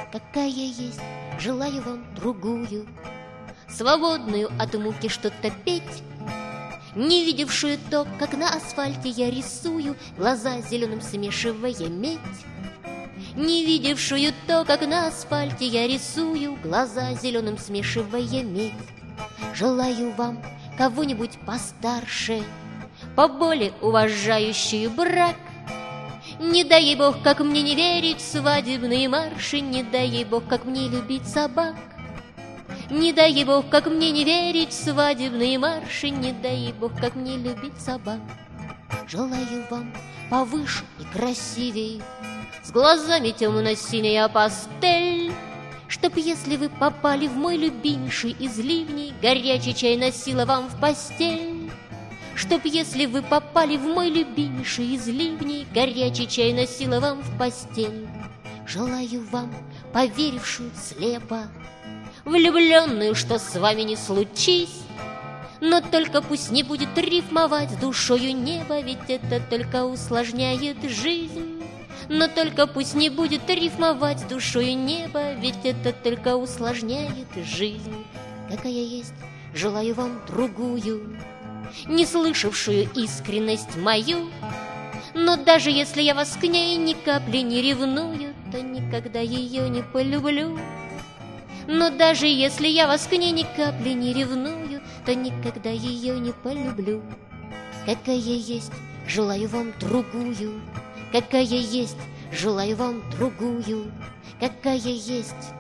какая есть, желаю вам другую, свободную от муки что-то петь, не видевшую то, как на асфальте я рисую, глаза зеленым смешивая медь. Не видевшую то, как на асфальте я рисую, глаза зеленым смешивая медь. Желаю вам кого-нибудь постарше, поболее уважающую брак. Не дай ей Бог, как мне не верить в свадебные марши, не дай ей Бог, как мне любить собак. Не дай ей Бог, как мне не верить в свадебные марши, не дай ей Бог, как мне любить собак. Желаю вам повыше и красивей, с глазами темно-синяя пастель, чтоб, если вы попали в мой любимейший из ливней, горячий чай носила вам в постель. Чтоб, если вы попали в мой любимейший из ливней, горячий чай носила вам в постель. Желаю вам, поверившую слепо, влюбленную, что с вами не случись, но только пусть не будет рифмовать с душою небо, ведь это только усложняет жизнь. Но только пусть не будет рифмовать с душою небо, ведь это только усложняет жизнь. Какая есть, желаю вам другую, не слышавшую искренность мою. Но даже если я вас к ней ни капли не ревную, то никогда ее не полюблю. Но даже если я вас к ней ни капли не ревную, то никогда ее не полюблю. Какая есть, желаю вам другую, какая есть, желаю вам другую, какая есть,